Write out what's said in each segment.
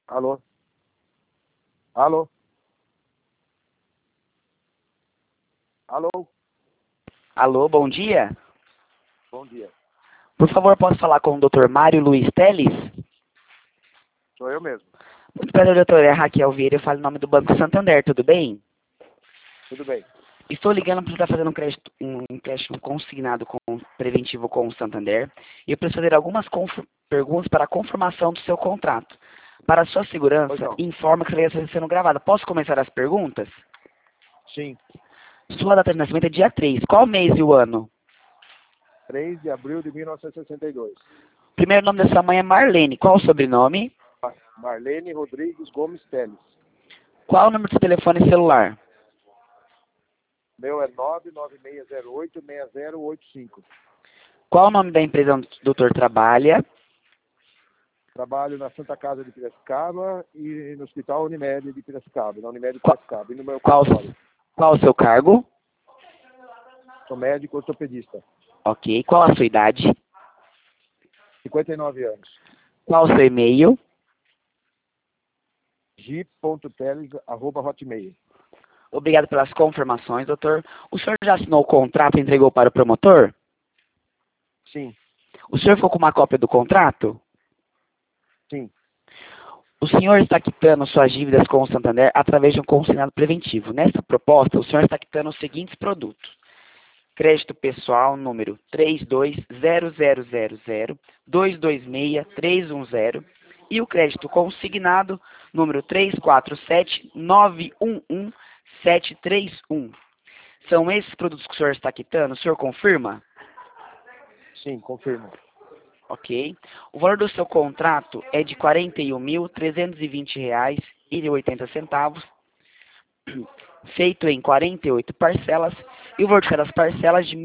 Alô? Alô? Alô? Alô, bom dia. Bom dia. Por favor, posso falar com o Dr. Mário Luiz Teles? Sou eu mesmo. Muito prazer, doutor. É Raquel Vieira, eu falo em nome do Banco Santander, tudo bem? Tudo bem. Estou ligando para estar fazendo um empréstimo consignado preventivo com o Santander e eu preciso fazer algumas perguntas para a confirmação do seu contrato. Para a sua segurança, Pois não. informa que a ligação está sendo gravada. Posso começar as perguntas? Sim. Sua data de nascimento é dia 3. Qual mês e o ano? 3 de abril de 1962. O primeiro nome da sua mãe é Marlene. Qual o sobrenome? Marlene Rodrigues Gomes Teles. Qual o número do seu telefone celular? Meu é 99608-6085. Qual o nome da empresa onde o doutor trabalha? Trabalho na Santa Casa de Piracicaba e no Hospital Unimed de Piracicaba, na Unimed de Qual, Piracicaba, e no meu qual, consultório. qual o seu cargo? Sou médico ortopedista. Ok. Qual a sua idade? 59 anos. Qual o seu e-mail? gi.teles@hotmail. Obrigado pelas confirmações, doutor. O senhor já assinou o contrato e entregou para o promotor? Sim, O senhor ficou com uma cópia do contrato? sim. O senhor está quitando suas dívidas com o Santander através de um consignado preventivo. Nessa proposta, o senhor está quitando os seguintes produtos: crédito pessoal número 320000226310 e o crédito consignado número 347911-731. São esses produtos que o senhor está quitando? O senhor confirma? Sim, confirmo. Ok. O valor do seu contrato é de R$ 41.320,80, feito em 48 parcelas, e o valor de cada parcela é de R$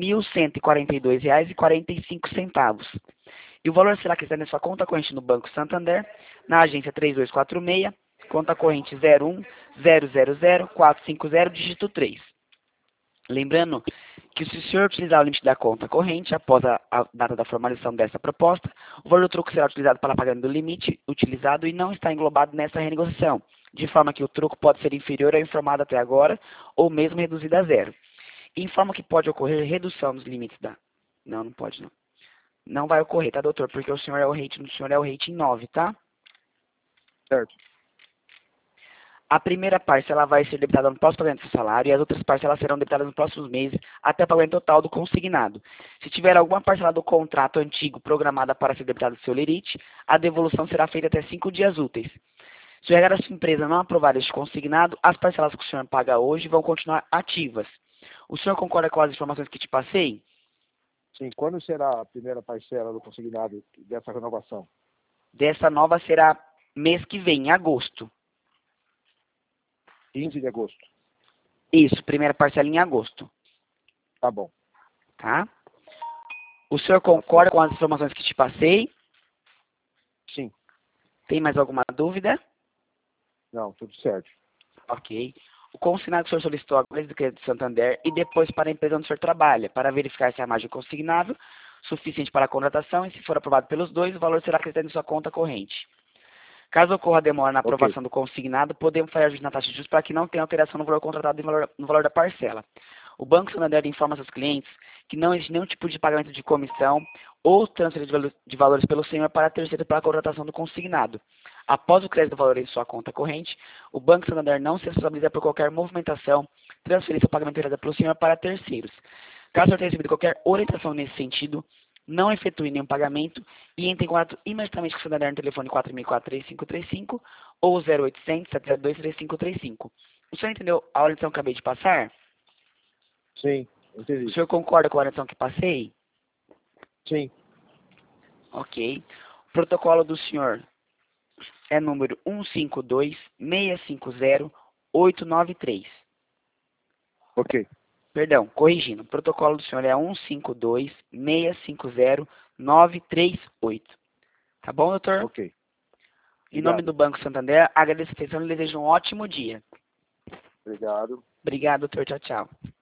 1.142,45. E o valor será acrescido na sua conta corrente no Banco Santander, na agência 3246, conta corrente 01000450, dígito 3. Lembrando que se o senhor utilizar o limite da conta corrente após a data da formalização dessa proposta, o valor do troco será utilizado para pagamento do limite utilizado e não está englobado nessa renegociação, de forma que o troco pode ser inferior ao informado até agora ou mesmo reduzido a zero. E informa que pode ocorrer redução dos limites da... Não, não pode não. Não vai ocorrer, tá, doutor? Porque o senhor é o rating 9, tá? Certo. A primeira parcela vai ser debitada no próximo pagamento do salário e as outras parcelas serão debitadas nos próximos meses até o pagamento total do consignado. Se tiver alguma parcela do contrato antigo programada para ser debitada do seu lerite, a devolução será feita até 5 dias úteis. Se o RH da sua empresa não aprovar este consignado, as parcelas que o senhor paga hoje vão continuar ativas. O senhor concorda com as informações que te passei? Sim, quando será a primeira parcela do consignado dessa renovação? Dessa nova será mês que vem, em agosto. 15 de agosto. Isso, primeira parcela em agosto. Tá bom. Tá? O senhor concorda com as informações que te passei? Sim. Tem mais alguma dúvida? Não, tudo certo. Ok. O consignado que o senhor solicitou agora é do crédito do Santander e depois para a empresa onde o senhor trabalha, para verificar se a margem consignável suficiente para a contratação e, se for aprovado pelos dois, o valor será acrescentado em sua conta corrente. Caso ocorra demora na aprovação do consignado, podemos fazer ajuste na taxa de juros para que não tenha alteração no valor contratado e no valor da parcela. O Banco Santander informa seus clientes que não existe nenhum tipo de pagamento de comissão ou transferência de valores pelo senhor para terceiro para a contratação do consignado. Após o crédito do valor em sua conta corrente, o Banco Santander não se responsabiliza por qualquer movimentação, transferência ou pagamento realizado pelo senhor para terceiros. Caso o senhor tenha recebido qualquer orientação nesse sentido, não efetue nenhum pagamento e entre em contato imediatamente com o Santander no telefone 4004-3535 ou 0800-702-3535. O senhor entendeu a orientação que acabei de passar? Sim, entendi. O senhor concorda com a orientação que passei? Sim. Ok. O protocolo do senhor é número 152-650-893. Ok. Perdão, corrigindo. O protocolo do senhor é 152-650-938. Tá bom, doutor? Ok. Em nome do Banco Santander, agradeço a atenção e desejo um ótimo dia. Obrigado. Obrigado, doutor. Tchau, tchau.